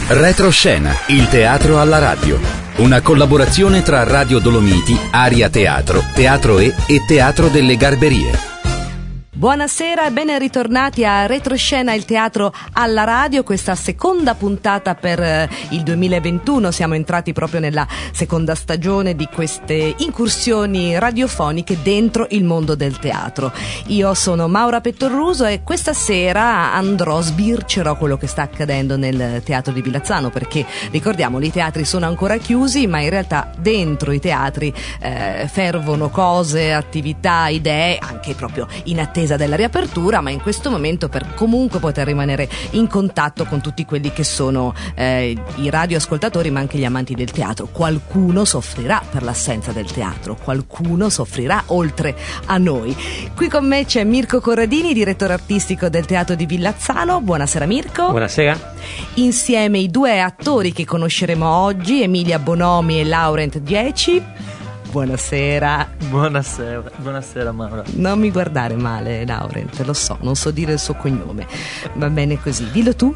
Retroscena, il teatro alla radio. Una collaborazione tra Radio Dolomiti, Aria Teatro, Teatro E e Teatro delle Garberie. Buonasera e ben ritornati a Retroscena, il teatro alla radio, questa seconda puntata per il 2021. Siamo entrati proprio nella seconda stagione di queste incursioni radiofoniche dentro il mondo del teatro. Io sono Maura Pettorruso e questa sera sbircerò quello che sta accadendo nel teatro di Villazzano, perché ricordiamo, i teatri sono ancora chiusi, ma in realtà dentro i teatri fervono cose, attività, idee, anche proprio in attesa della riapertura, ma in questo momento per comunque poter rimanere in contatto con tutti quelli che sono i radioascoltatori, ma anche gli amanti del teatro. Qualcuno soffrirà per l'assenza del teatro, qualcuno soffrirà oltre a noi. Qui con me c'è Mirko Corradini, direttore artistico del teatro di Villazzano. Buonasera Mirko. Buonasera. Insieme i due attori che conosceremo oggi, Emilia Bonomi e Laurent Dieci. Buonasera. Buonasera Maura. Non mi guardare male, Laurent, lo so, non so dire il suo cognome. Va bene così, dillo tu.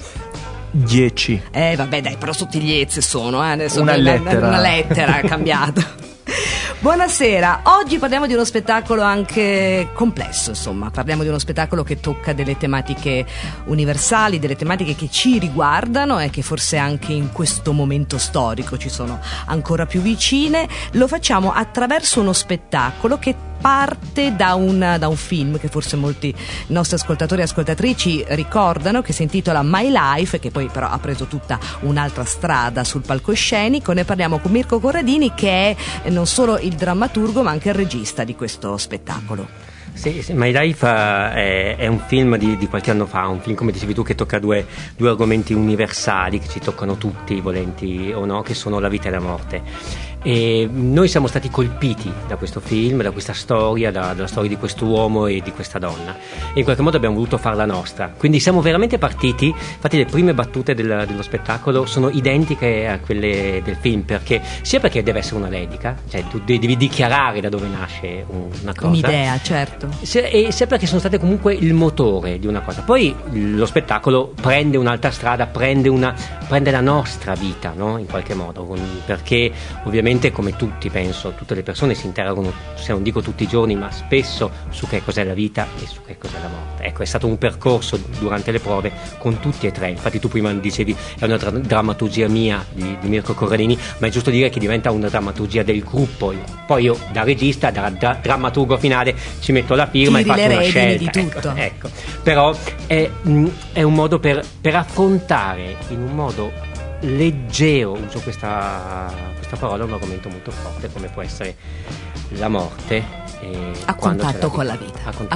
10. Vabbè dai, però sottigliezze sono, adesso una lettera ha cambiato. Buonasera, oggi parliamo di uno spettacolo anche complesso, insomma, parliamo di uno spettacolo che tocca delle tematiche universali, delle tematiche che ci riguardano e che forse anche in questo momento storico ci sono ancora più vicine. Lo facciamo attraverso uno spettacolo che parte da un film che forse molti nostri ascoltatori e ascoltatrici ricordano, che si intitola My Life, che poi però ha preso tutta un'altra strada sul palcoscenico. Ne parliamo con Mirko Corradini, che è non solo il drammaturgo ma anche il regista di questo spettacolo. Sì, My Life è un film di qualche anno fa, un film, come dicevi tu, che tocca due argomenti universali che ci toccano tutti, volenti o no, che sono la vita e la morte. E noi siamo stati colpiti da questo film, da questa storia, dalla storia di quest'uomo e di questa donna, e in qualche modo abbiamo voluto farla nostra. Quindi siamo veramente partiti, infatti le prime battute dello spettacolo sono identiche a quelle del film, perché deve essere una dedica, cioè tu devi dichiarare da dove nasce una cosa, un'idea, certo, e sia perché sono state comunque il motore di una cosa. Poi lo spettacolo prende un'altra strada, prende la nostra vita, no? In qualche modo, perché ovviamente, come tutti, penso, tutte le persone si interrogano, se non dico tutti i giorni, ma spesso, su che cos'è la vita e su che cos'è la morte. Ecco, è stato un percorso durante le prove con tutti e tre. Infatti tu prima dicevi è una drammaturgia mia di Mirko Corradini, ma è giusto dire che diventa una drammaturgia del gruppo. Poi io, da regista, da drammaturgo finale, ci metto la firma e faccio una scelta di tutto. Ecco. Però è un modo per affrontare in un modo leggero, uso questa parola, un argomento molto forte come può essere la morte, a contatto con la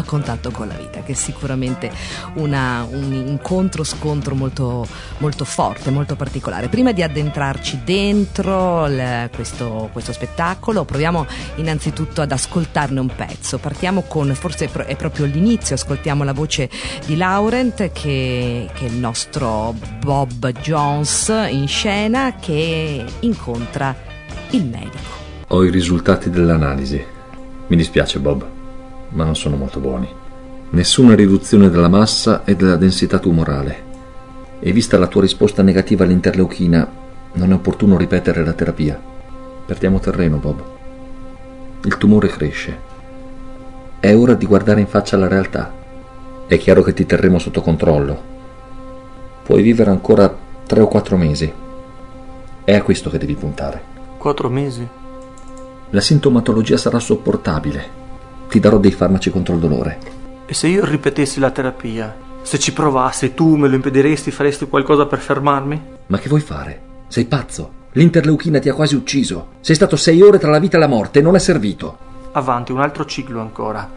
vita, che è sicuramente un incontro-scontro molto, molto forte, molto particolare. Prima di addentrarci dentro questo spettacolo, proviamo innanzitutto ad ascoltarne un pezzo. Partiamo con, forse è proprio l'inizio, ascoltiamo la voce di Laurent, che è il nostro Bob Jones in scena, che incontra il medico. Ho i risultati dell'analisi. Mi dispiace Bob, ma non sono molto buoni. Nessuna riduzione della massa e della densità tumorale. E vista la tua risposta negativa all'interleuchina, non è opportuno ripetere la terapia. Perdiamo terreno, Bob. Il tumore cresce. È ora di guardare in faccia la realtà. È chiaro che ti terremo sotto controllo. Puoi vivere ancora 3 o 4 mesi. È a questo che devi puntare. 4 mesi? La sintomatologia sarà sopportabile. Ti darò dei farmaci contro il dolore. E se io ripetessi la terapia? Se ci provassi, tu me lo impediresti? Faresti qualcosa per fermarmi? Ma che vuoi fare? Sei pazzo? L'interleuchina ti ha quasi ucciso. Sei stato 6 ore tra la vita e la morte e non è servito. Avanti, un altro ciclo ancora.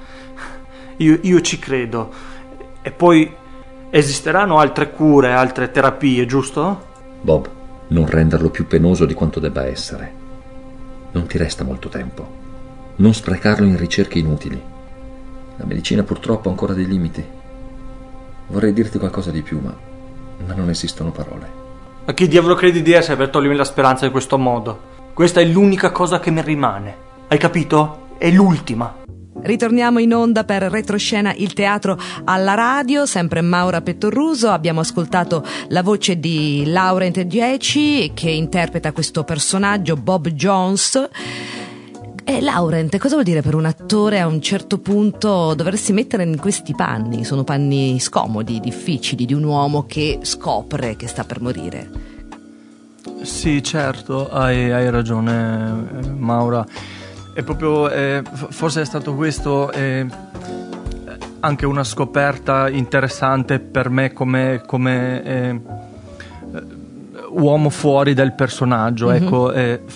Io ci credo. E poi esisteranno altre cure, altre terapie, giusto? Bob, non renderlo più penoso di quanto debba essere. Non ti resta molto tempo. Non sprecarlo in ricerche inutili. La medicina purtroppo ha ancora dei limiti. Vorrei dirti qualcosa di più, ma non esistono parole. Ma chi diavolo credi di essere per togliermi la speranza in questo modo? Questa è l'unica cosa che mi rimane. Hai capito? È l'ultima. Ritorniamo in onda per Retroscena, il teatro alla radio, sempre Maura Pettoruso. Abbiamo ascoltato la voce di Laurent Dieci che interpreta questo personaggio, Bob Jones. E Laurent, cosa vuol dire per un attore a un certo punto doversi mettere in questi panni? Sono panni scomodi, difficili, di un uomo che scopre che sta per morire. Sì, certo, hai ragione, Maura. È proprio, forse è stato questo anche una scoperta interessante per me come uomo fuori del personaggio, mm-hmm. Ecco,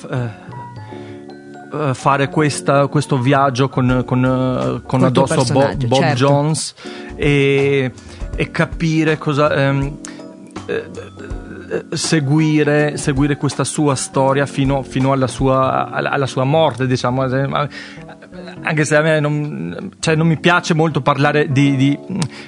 fare questo viaggio con addosso Bob certo. Jones e capire cosa seguire questa sua storia fino alla sua morte, diciamo. Anche se a me non mi piace molto parlare di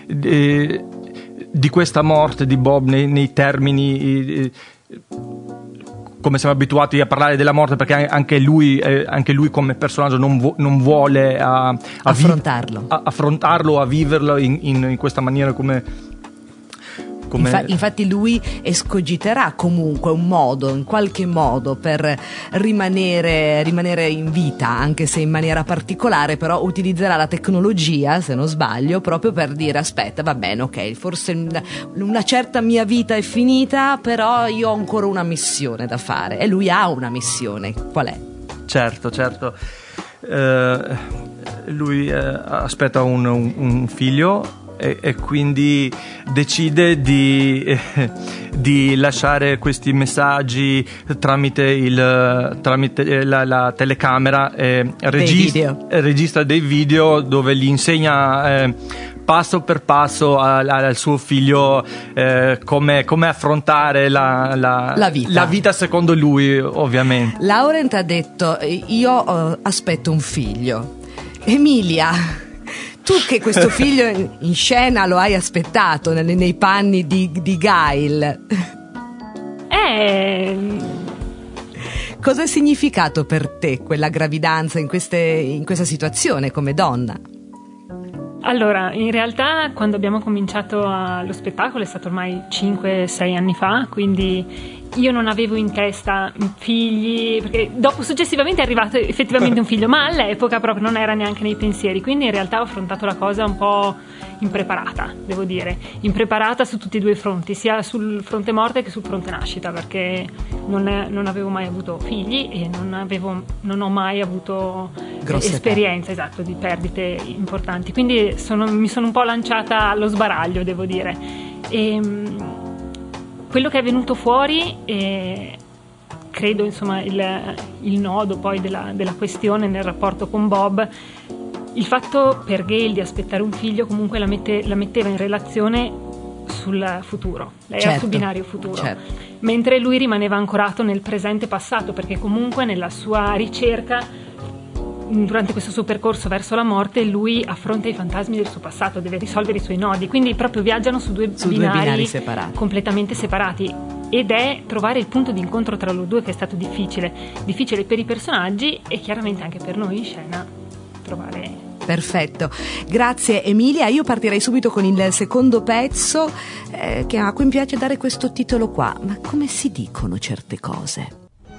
questa morte di Bob nei termini come siamo abituati a parlare della morte, perché anche lui come personaggio non vuole affrontarlo o a viverlo in questa maniera come... Infatti lui escogiterà comunque un modo, in qualche modo, per rimanere in vita, anche se in maniera particolare, però utilizzerà la tecnologia, se non sbaglio, proprio per dire: aspetta, va bene, ok, forse una certa mia vita è finita, però io ho ancora una missione da fare. E lui ha una missione, qual è? Certo. Lui aspetta un figlio e quindi decide di lasciare questi messaggi tramite la telecamera, registra dei video dove gli insegna passo per passo al suo figlio come affrontare la vita secondo lui, ovviamente. Laurent ha detto: io aspetto un figlio. Emilia, tu che questo figlio in scena lo hai aspettato nei panni di Gail, cosa ha significato per te quella gravidanza in questa situazione come donna? Allora, in realtà quando abbiamo cominciato lo spettacolo è stato ormai 5-6 anni fa, quindi io non avevo in testa figli, perché successivamente è arrivato effettivamente un figlio, ma all'epoca proprio non era neanche nei pensieri, quindi in realtà ho affrontato la cosa un po' impreparata, devo dire, impreparata su tutti e due i fronti, sia sul fronte morte che sul fronte nascita, perché non avevo mai avuto figli e non ho mai avuto esperienza, esatto, di perdite importanti, quindi mi sono un po' lanciata allo sbaraglio, devo dire. Quello che è venuto fuori, credo, insomma, il nodo poi della questione nel rapporto con Bob, il fatto per Gail di aspettare un figlio comunque la metteva in relazione sul futuro, lei era su binario futuro, certo. Mentre lui rimaneva ancorato nel presente passato, perché comunque nella sua ricerca, durante questo suo percorso verso la morte, lui affronta i fantasmi del suo passato, deve risolvere i suoi nodi, quindi proprio viaggiano su due binari separati, completamente separati, ed è trovare il punto di incontro tra loro due che è stato difficile per i personaggi e chiaramente anche per noi in scena trovare. Perfetto, grazie Emilia. Io partirei subito con il secondo pezzo a cui mi piace dare questo titolo qua: ma come si dicono certe cose?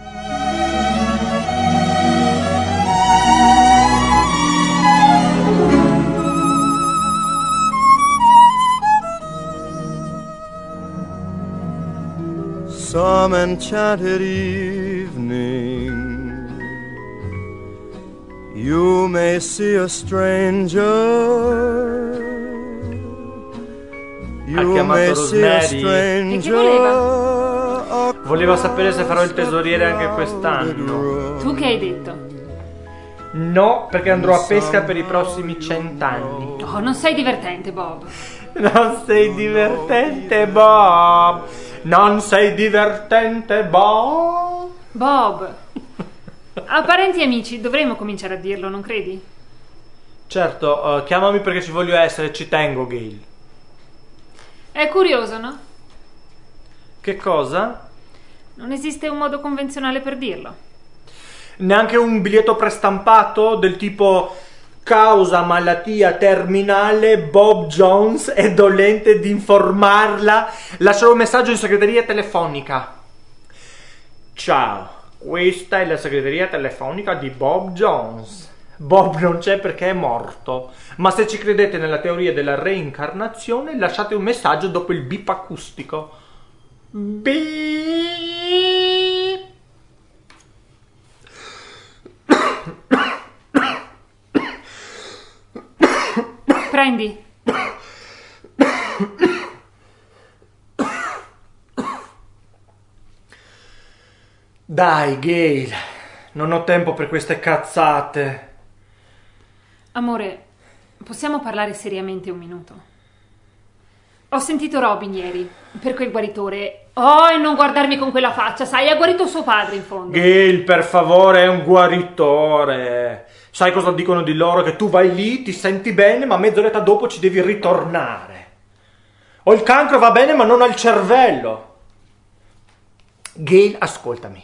Some enchanted evening you may see a stranger, you may see a stranger. Voleva sapere se farò il tesoriere anche quest'anno. Tu che hai detto? No, perché andrò a pesca per i prossimi 100 anni. Oh, non sei divertente, Bob. Non sei divertente, Bob. Non sei divertente, Bob. Bob. A parenti e amici dovremmo cominciare a dirlo, non credi? Certo, chiamami perché ci voglio essere, ci tengo, Gail. È curioso, no? Che cosa? Non esiste un modo convenzionale per dirlo. Neanche un biglietto prestampato del tipo causa malattia terminale, Bob Jones è dolente di informarla. Lascerò un messaggio in segreteria telefonica. Ciao, questa è la segreteria telefonica di Bob Jones. Bob non c'è perché è morto, ma se ci credete nella teoria della reincarnazione, lasciate un messaggio dopo il bip acustico. Beep. Prendi. Dai, Gail, non ho tempo per queste cazzate. Amore, possiamo parlare seriamente un minuto? Ho sentito Robin ieri, per quel guaritore. Oh, e non guardarmi con quella faccia, sai, ha guarito suo padre in fondo. Gail, per favore, è un guaritore. Sai cosa dicono di loro? Che tu vai lì, ti senti bene, ma mezz'oretta dopo ci devi ritornare. O il cancro va bene, ma non al cervello. Gail, ascoltami.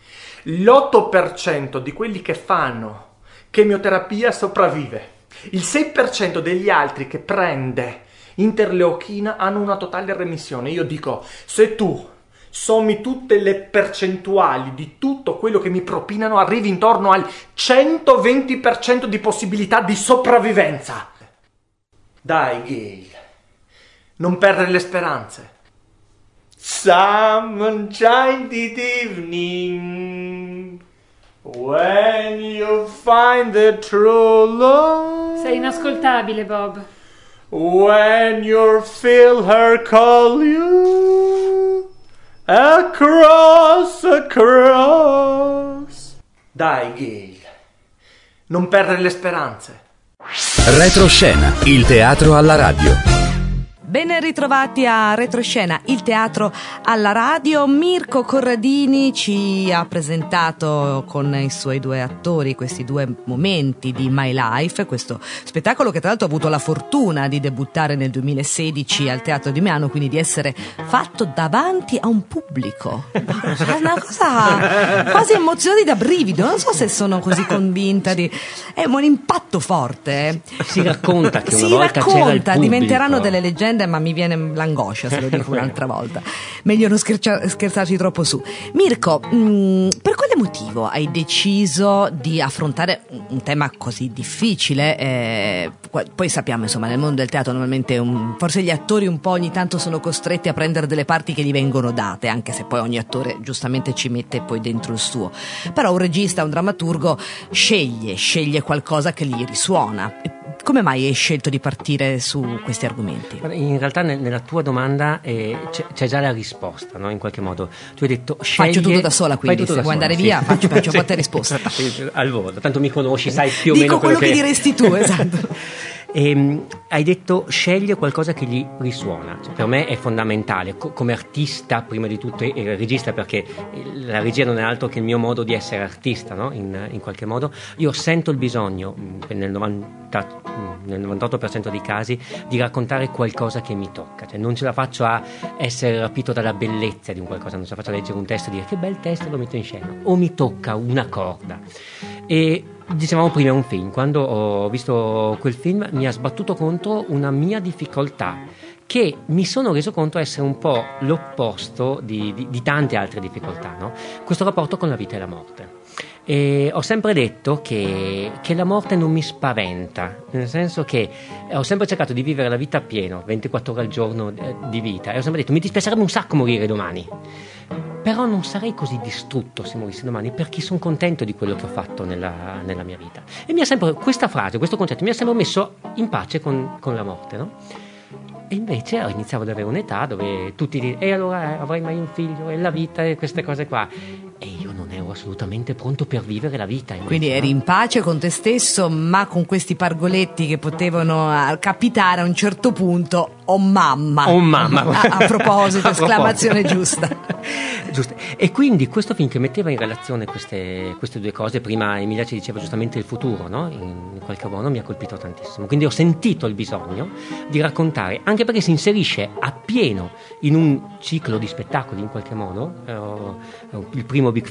L'8% di quelli che fanno chemioterapia sopravvive. Il 6% degli altri che prende interleuchina hanno una totale remissione. Io dico, se tu sommi tutte le percentuali di tutto quello che mi propinano, arrivi intorno al 120% di possibilità di sopravvivenza. Dai, Gail, non perdere le speranze. Sunshine this evening, when you find the true love. Sei inascoltabile, Bob. When you feel her call you across. Dai, Gail, non perdere le speranze. Retroscena, il teatro alla radio. Ben ritrovati a Retroscena, il teatro alla radio. Mirko Corradini ci ha presentato con i suoi due attori questi due momenti di My Life, questo spettacolo che tra l'altro ha avuto la fortuna di debuttare nel 2016 al Teatro di Milano, quindi di essere fatto davanti a un pubblico. È una cosa quasi emozionante da brivido, non so se sono così convinta è un impatto forte. Si racconta che una volta c'era il pubblico. Diventeranno delle leggende, ma mi viene l'angoscia se lo dico un'altra volta. Meglio non scherzarci troppo su. Mirko, per quale motivo hai deciso di affrontare un tema così difficile? Poi sappiamo, insomma, nel mondo del teatro normalmente forse gli attori un po' ogni tanto sono costretti a prendere delle parti che gli vengono date, anche se poi ogni attore giustamente ci mette poi dentro il suo. Però un regista, un drammaturgo sceglie qualcosa che gli risuona. Come mai hai scelto di partire su questi argomenti? In realtà nella tua domanda c'è già la risposta, no? In qualche modo tu hai detto sceglie, faccio tutto da sola, quindi se vuoi andare via faccio un po' te risposta. Al volo, tanto mi conosci, sai più o meno quello che diresti tu. Esatto. Hai detto sceglie qualcosa che gli risuona. Per me è fondamentale come artista, prima di tutto, e regista, perché la regia non è altro che il mio modo di essere artista, no? In qualche modo io sento il bisogno nel 98% dei casi di raccontare qualcosa che mi tocca, cioè non ce la faccio a essere rapito dalla bellezza di un qualcosa, non ce la faccio a leggere un testo e dire che bel testo, lo metto in scena, o mi tocca una corda. E dicevamo prima un film, quando ho visto quel film mi ha sbattuto contro una mia difficoltà che mi sono reso conto essere un po' l'opposto di tante altre difficoltà, no? Questo rapporto con la vita e la morte. E ho sempre detto che la morte non mi spaventa, nel senso che ho sempre cercato di vivere la vita a pieno, 24 ore al giorno di vita, e ho sempre detto mi dispiacerebbe un sacco morire domani, però non sarei così distrutto se morissi domani, perché sono contento di quello che ho fatto nella mia vita. E mi ha sempre, questa frase, questo concetto mi ha sempre messo in pace con la morte, no? E invece iniziavo ad avere un'età dove tutti dicono e allora avrai mai un figlio e la vita e queste cose qua, e io non ero assolutamente pronto per vivere la vita invece, quindi eri in pace con te stesso, ma con questi pargoletti che potevano capitare a un certo punto. Oh mamma a proposito, esclamazione giusta. E quindi questo film che metteva in relazione queste due cose, prima Emilia ci diceva giustamente il futuro, no? In qualche modo mi ha colpito tantissimo, quindi ho sentito il bisogno di raccontare, anche perché si inserisce appieno in un ciclo di spettacoli in qualche modo, il primo Big Fish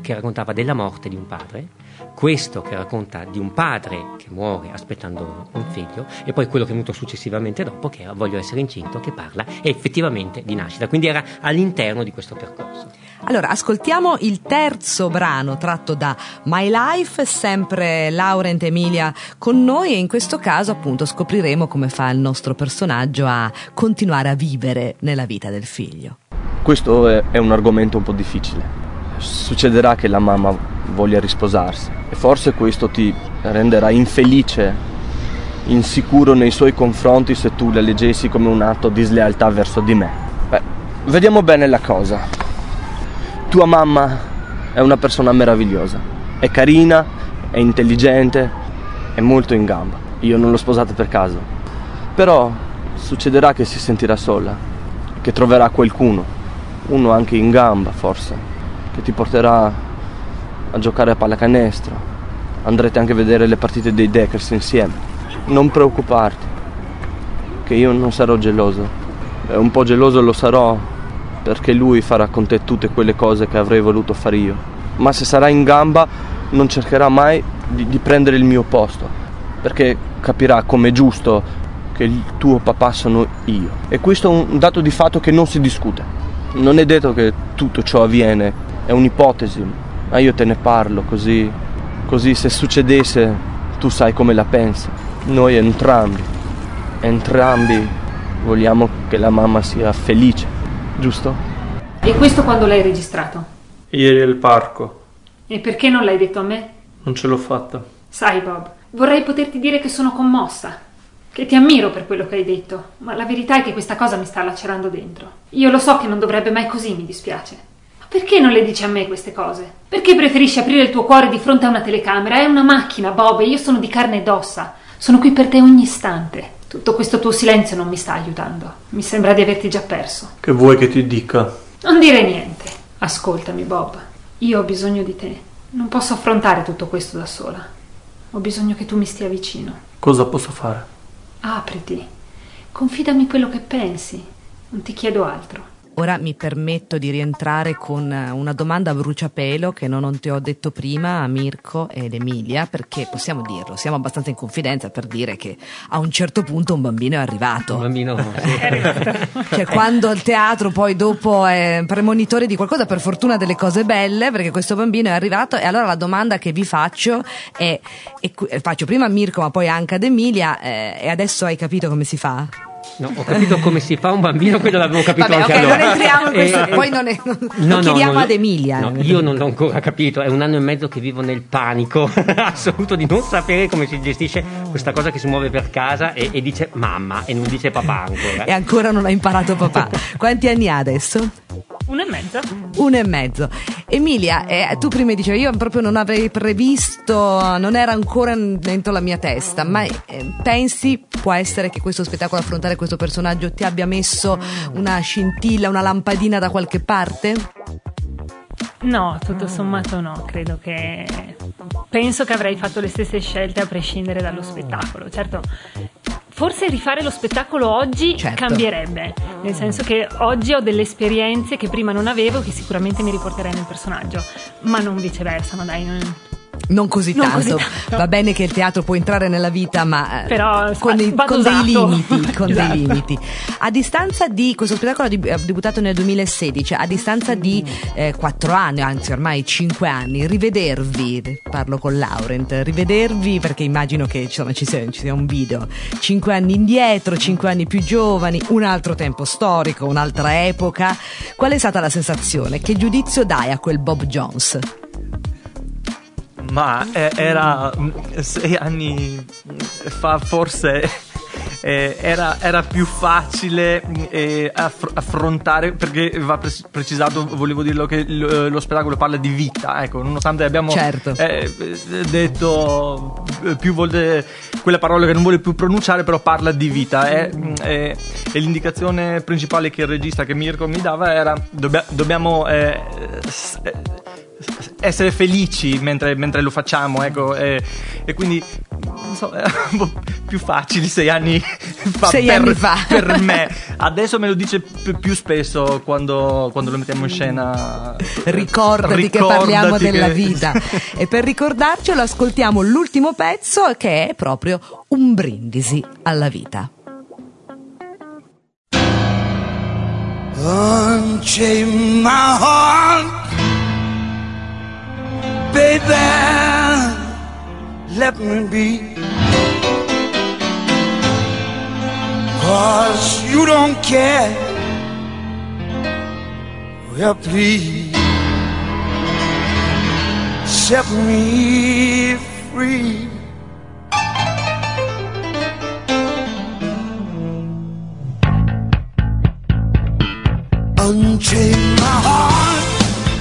che raccontava della morte di un padre, questo che racconta di un padre che muore aspettando un figlio, e poi quello che è venuto successivamente dopo, che era Voglio essere incinto, che parla effettivamente di nascita, quindi era all'interno di questo percorso. Allora, ascoltiamo il terzo brano tratto da My Life, sempre Laurent e Emilia con noi, e in questo caso appunto scopriremo come fa il nostro personaggio a continuare a vivere nella vita del figlio. Questo è un argomento un po' difficile. Succederà che la mamma voglia risposarsi e forse questo ti renderà infelice, insicuro nei suoi confronti se tu la leggessi come un atto di slealtà verso di me. Vediamo bene la cosa. Tua mamma è una persona meravigliosa, è carina, è intelligente, è molto in gamba. Io non l'ho sposata per caso. Però succederà che si sentirà sola, che troverà qualcuno, uno anche in gamba forse, che ti porterà a giocare a pallacanestro. Andrete anche a vedere le partite dei Dakers insieme. Non preoccuparti, che io non sarò geloso. Un po' geloso lo sarò, perché lui farà con te tutte quelle cose che avrei voluto fare io. Ma se sarà in gamba non cercherà mai di prendere il mio posto, perché capirà com'è giusto che il tuo papà sono io. E questo è un dato di fatto che non si discute. Non è detto che tutto ciò avviene, è un'ipotesi, ma io te ne parlo così se succedesse tu sai come la pensi. Noi entrambi vogliamo che la mamma sia felice, giusto? E questo quando l'hai registrato? Ieri al parco. E perché non l'hai detto a me? Non ce l'ho fatta. Sai, Bob, vorrei poterti dire che sono commossa, che ti ammiro per quello che hai detto, ma la verità è che questa cosa mi sta lacerando dentro. Io lo so che non dovrebbe mai così, mi dispiace. Ma perché non le dici a me queste cose? Perché preferisci aprire il tuo cuore di fronte a una telecamera? È una macchina, Bob, e io sono di carne ed ossa. Sono qui per te ogni istante. Tutto questo tuo silenzio non mi sta aiutando. Mi sembra di averti già perso. Che vuoi che ti dica? Non dire niente. Ascoltami, Bob. Io ho bisogno di te. Non posso affrontare tutto questo da sola. Ho bisogno che tu mi stia vicino. Cosa posso fare? Apriti. Confidami quello che pensi. Non ti chiedo altro. Ora mi permetto di rientrare con una domanda a bruciapelo che non ti ho detto prima a Mirko ed Emilia, perché possiamo dirlo, siamo abbastanza in confidenza per dire che a un certo punto un bambino è arrivato. Un bambino, sì. Cioè quando al teatro poi dopo è premonitore di qualcosa, per fortuna delle cose belle, perché questo bambino è arrivato. E allora la domanda che vi faccio è, e faccio prima a Mirko ma poi anche ad Emilia, e adesso hai capito come si fa? No, ho capito come si fa un bambino, quello l'avevo capito. Vabbè, anche okay, allora. Non entriamo in questo, poi non chiediamo ad Emilia. No, io non l'ho ancora capito, è un anno e mezzo che vivo nel panico assoluto di non sapere come si gestisce questa cosa che si muove per casa e dice mamma e non dice papà ancora. E ancora non ha imparato papà. Quanti anni ha adesso? 1 e mezzo. 1 e mezzo. Emilia, tu prima dicevi io proprio non avrei previsto, non era ancora dentro la mia testa, ma pensi può essere che questo spettacolo, affrontare questo personaggio, ti abbia messo una scintilla, una lampadina da qualche parte? No, tutto sommato no, penso che avrei fatto le stesse scelte a prescindere dallo spettacolo. Certo, forse rifare lo spettacolo oggi cambierebbe, nel senso che oggi ho delle esperienze che prima non avevo, che sicuramente mi riporterei nel personaggio, ma non viceversa, ma dai, non così tanto. Va bene che il teatro può entrare nella vita, ma però con dei limiti, con esatto. dei limiti. A distanza di questo spettacolo ha debuttato nel 2016, a distanza di 4 anni, anzi ormai 5 anni, rivedervi, parlo con Laurent, rivedervi perché immagino che insomma, ci sia un video 5 anni indietro, 5 anni più giovani, un altro tempo storico, un'altra epoca. Qual è stata la sensazione? Che giudizio dai a quel Bob Jones? Ma era 6 anni fa, forse era più facile affrontare, perché va precisato, volevo dirlo, che lo spettacolo parla di vita, ecco, nonostante abbiamo detto più volte quella parola che non vuole più pronunciare, però parla di vita, e l'indicazione principale che il regista, che Mirko mi dava, era dobbiamo essere felici mentre lo facciamo, ecco, e quindi non so, era un po' più facile 6 anni 6 anni fa. Per me. Adesso me lo dice più spesso quando lo mettiamo in scena. Ricordati che parliamo della vita. E per ricordarcelo ascoltiamo l'ultimo pezzo, che è proprio un brindisi alla vita. Unchain my heart, baby, let me be, 'cause you don't care, well please, set me free. Unchain my heart,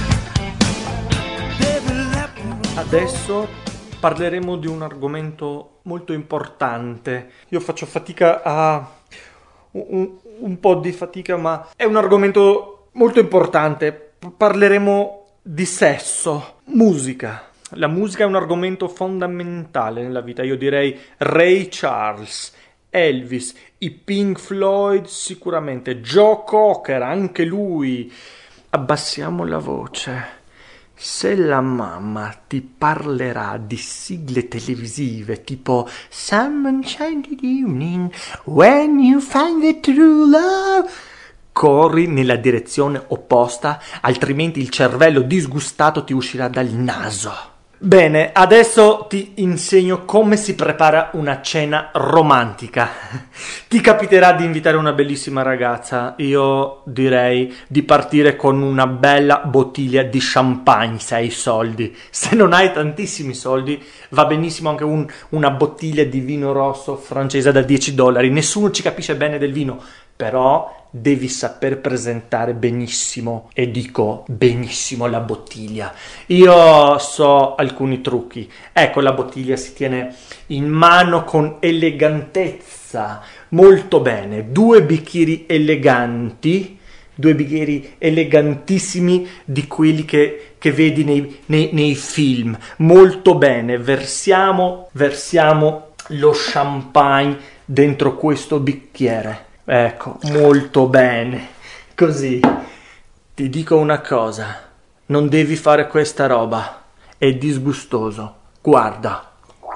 baby, let me. Adesso parleremo di un argomento molto importante. Io faccio fatica a un po' di fatica, ma è un argomento molto importante. Parleremo di sesso, musica. La musica è un argomento fondamentale nella vita. Io direi Ray Charles, Elvis, i Pink Floyd sicuramente, Joe Cocker, anche lui. Abbassiamo la voce. Se la mamma ti parlerà di sigle televisive tipo Some Enchanted Evening, When You Find the True Love, corri nella direzione opposta, altrimenti il cervello disgustato ti uscirà dal naso. Bene, adesso ti insegno come si prepara una cena romantica. Ti capiterà di invitare una bellissima ragazza. Io direi di partire con una bella bottiglia di champagne se hai soldi. Se non hai tantissimi soldi, va benissimo anche una bottiglia di vino rosso francese da $10. Nessuno ci capisce bene del vino, però devi saper presentare benissimo, e dico benissimo, la bottiglia. Io so alcuni trucchi. Ecco, la bottiglia si tiene in mano con elegantezza, molto bene. 2 bicchieri eleganti, 2 bicchieri elegantissimi di quelli che vedi nei film. Molto bene, versiamo lo champagne dentro questo bicchiere. Ecco, molto bene. Così. Ti dico una cosa. Non devi fare questa roba. È disgustoso. Guarda.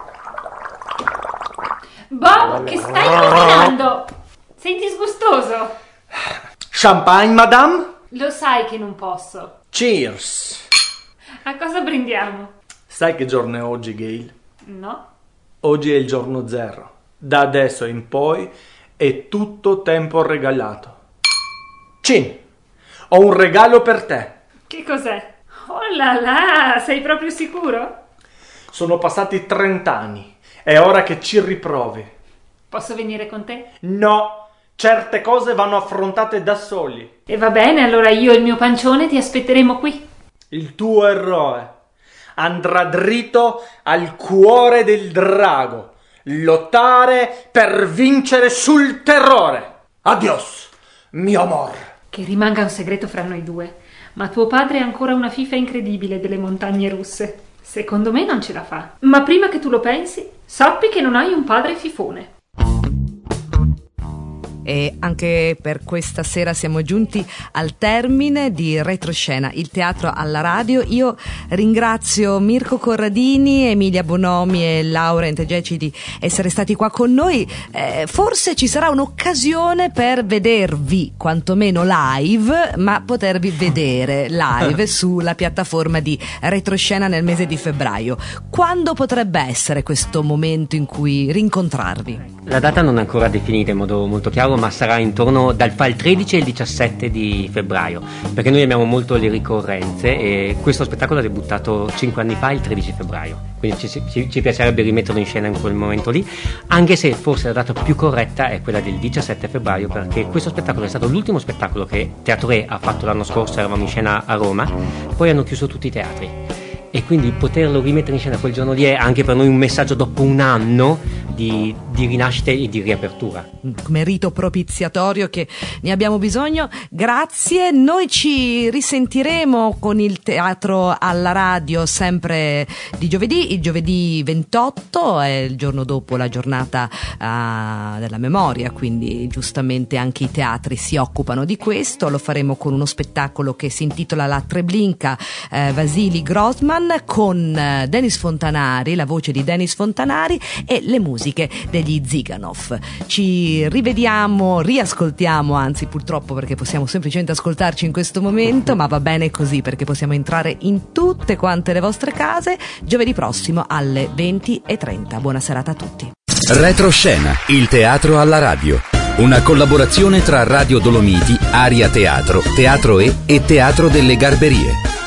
Bob, che stai combinando? Sei disgustoso. Champagne, madame? Lo sai che non posso. Cheers. A cosa brindiamo? Sai che giorno è oggi, Gail? No. Oggi è il giorno 0. Da adesso in poi è tutto tempo regalato. Cin, ho un regalo per te. Che cos'è? Oh là là, sei proprio sicuro? Sono passati 30 anni. È ora che ci riprovi. Posso venire con te? No, certe cose vanno affrontate da soli. E va bene, allora io e il mio pancione ti aspetteremo qui. Il tuo eroe andrà dritto al cuore del drago. Lottare per vincere sul terrore. Adios, mio amor. Che rimanga un segreto fra noi due, ma tuo padre è ancora una fifa incredibile delle montagne russe. Secondo me non ce la fa. Ma prima che tu lo pensi, sappi che non hai un padre fifone. E anche per questa sera siamo giunti al termine di Retroscena, il teatro alla radio. Io ringrazio Mirko Corradini, Emilia Bonomi e Laura Entegeci di essere stati qua con noi. Forse ci sarà un'occasione per vedervi quantomeno live, ma potervi vedere live sulla piattaforma di Retroscena nel mese di febbraio. Quando potrebbe essere questo momento in cui rincontrarvi? La data non è ancora definita in modo molto chiaro, ma sarà intorno il 13 e il 17 di febbraio, perché noi abbiamo molto le ricorrenze e questo spettacolo è debuttato 5 anni fa, il 13 febbraio, quindi ci piacerebbe rimetterlo in scena in quel momento lì, anche se forse la data più corretta è quella del 17 febbraio, perché questo spettacolo è stato l'ultimo spettacolo che Teatro Re ha fatto l'anno scorso, eravamo in scena a Roma, poi hanno chiuso tutti i teatri. E quindi poterlo rimettere in scena quel giorno lì è anche per noi un messaggio dopo un anno, rinascita e di riapertura. Come rito propiziatorio che ne abbiamo bisogno. Grazie, noi ci risentiremo con il teatro alla radio sempre di giovedì, il giovedì 28 è il giorno dopo la giornata della memoria, quindi giustamente anche i teatri si occupano di questo. Lo faremo con uno spettacolo che si intitola La Treblinka, Vasily Grossman, con Denis Fontanari, la voce di Denis Fontanari e le musiche degli Ziganov. Ci rivediamo, riascoltiamo, anzi purtroppo perché possiamo semplicemente ascoltarci in questo momento, ma va bene così perché possiamo entrare in tutte quante le vostre case giovedì prossimo alle 20:30. Buona serata a tutti. Retroscena, il teatro alla radio. Una collaborazione tra Radio Dolomiti, Aria Teatro, Teatro E e Teatro delle Garberie.